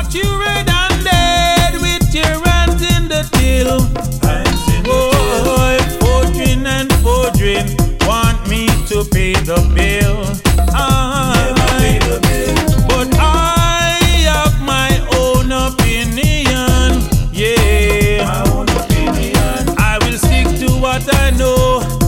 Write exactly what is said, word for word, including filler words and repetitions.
you red-handed with your hands in the till. Boy, forging and forging, want me to pay the bill. Ah, but I have my own opinion. Yeah, I will stick to what I know.